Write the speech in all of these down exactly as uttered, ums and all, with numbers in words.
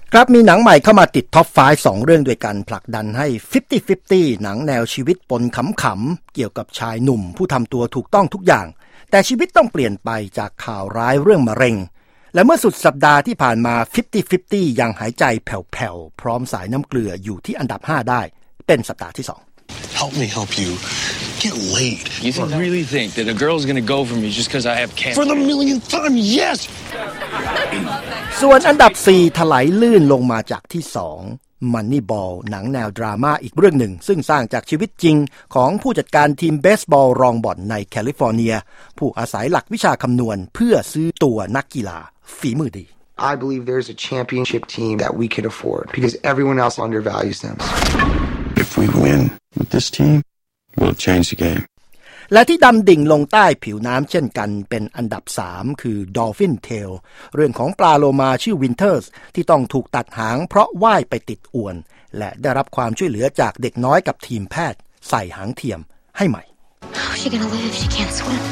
ครับมีหนังใหม่เข้ามาติดท็อปไฟว์ สองเรื่องด้วยกันผลักดันให้ ห้าสิบ ห้าสิบ หนังแนวชีวิตปนขำๆเกี่ยวกับชายหนุ่มผู้ทำตัวถูกต้องทุกอย่างแต่ชีวิตต้องเปลี่ยนไปจากข่าวร้ายเรื่องมะเร็งและเมื่อสุดสัปดาห์ที่ผ่านมา ห้าสิบ ห้าสิบ ยังหายใจแผ่วๆพร้อมสายน้ำเกลืออยู่ที่อันดับห้าได้เป็นสัปดาห์ที่สอง Help me help you get laid. You think, really think that a girl's gonna go for me just because I have cancer? For the millionth time, yes. ส่วนอันดับสี่ถลายลื่นลงมาจากที่สอง Moneyball หนังแนวดราม่าอีกเรื่องหนึ่งซึ่งสร้างจากชีวิตจริงของผู้จัดการทีมเบสบอลรองบ่อนในแคลิฟอร์เนียผู้อาศัยหลักวิชาคำนวณเพื่อซื้อตัวนักกีฬาฝีมือดี I believe there's a championship team that we could afford because everyone else undervalues them. If we win with this team, we'll change the game. และที่ดำดิ่งลงใต้ผิวน้ำเช่นกันเป็นอันดับสามคือ Dolphin Tale เรื่องของปลาโลมาชื่อ Winters ที่ต้องถูกตัดหางเพราะว่ายไปติดอวนและได้รับความช่วยเหลือจากเด็กน้อยกับทีมแพทย์ใส่หางเทียมให้ใหม่ How's she gonna live if she can't swim?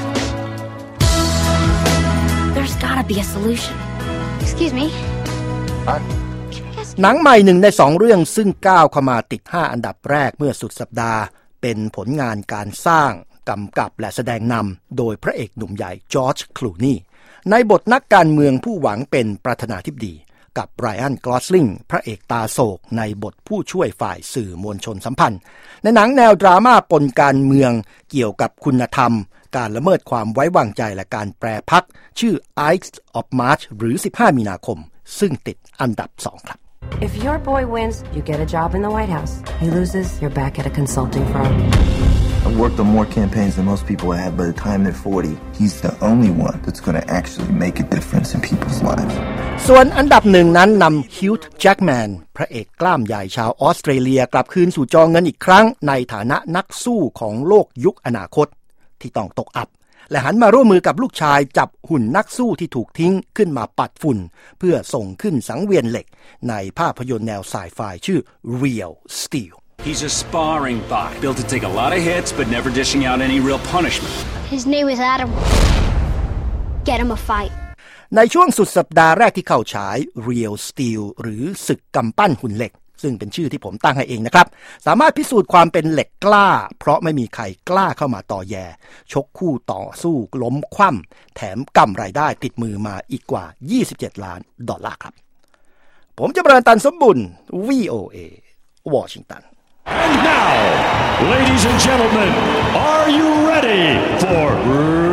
There's gotta be a solution. Excuse me. หนังใหม่หนึ่งในสองเรื่องซึ่งก้าวเข้ามาติดห้าอันดับแรกเมื่อสุดสัปดาห์เป็นผลงานการสร้างกำกับและแสดงนำโดยพระเอกหนุ่มใหญ่จอร์จคลูนีในบทนักการเมืองผู้หวังเป็นประธานาธิบดีกับไรอันกลอสลิงพระเอกตาโศกในบทผู้ช่วยฝ่ายสื่อมวลชนสัมพันธ์ในหนังแนวดราม่าปนการเมืองเกี่ยวกับคุณธรรมการละเมิดความไว้วางใจและการแปรพรรคชื่อ Ides of March หรือสิบห้ามีนาคมซึ่งติดอันดับสองครับ If your boy wins, you get a job in the White House. He loses, you're back at a consulting firm. I've worked on more campaigns than most people have. By the time they're forty, he's the only one that's going to actually make a difference in people's lives. ส่วนอันดับหนึ่งนั้นนำฮิวจ์แจ็คแมนพระเอกกล้ามใหญ่ชาวออสเตรเลียกลับคืนสู่จอเงินอีกครั้งในฐานะนักสู้ของโลกยุคอนาคตที่ต้องตกอับและหันมาร่วมมือกับลูกชายจับหุ่นนักสู้ที่ถูกทิ้งขึ้นมาปัดฝุ่นเพื่อส่งขึ้นสังเวียนเหล็กในภาพยนตร์แนวไซไฟชื่อ Real Steel He's a sparring bot built to take a lot of hits but never dishing out any real punishment. His name is Adam. Get him a fight. ในช่วงสุดสัปดาห์แรกที่เข้าฉาย Real Steel หรือศึกกำปั้นหุ่นเหล็กซึ่งเป็นชื่อที่ผมตั้งให้เองนะครับสามารถพิสูจน์ความเป็นเหล็กกล้าเพราะไม่มีใครกล้าเข้ามาต่อแย่ชกคู่ต่อสู้ล้มคว่ำแถมกำรายได้ติดมือมาอีกกว่ายี่สิบเจ็ดล้านดอลลาร์ครับผมจะบรรตันสมบุญ วี โอ เอ วอชิงตัน And now, ladies and gentlemen, are you ready for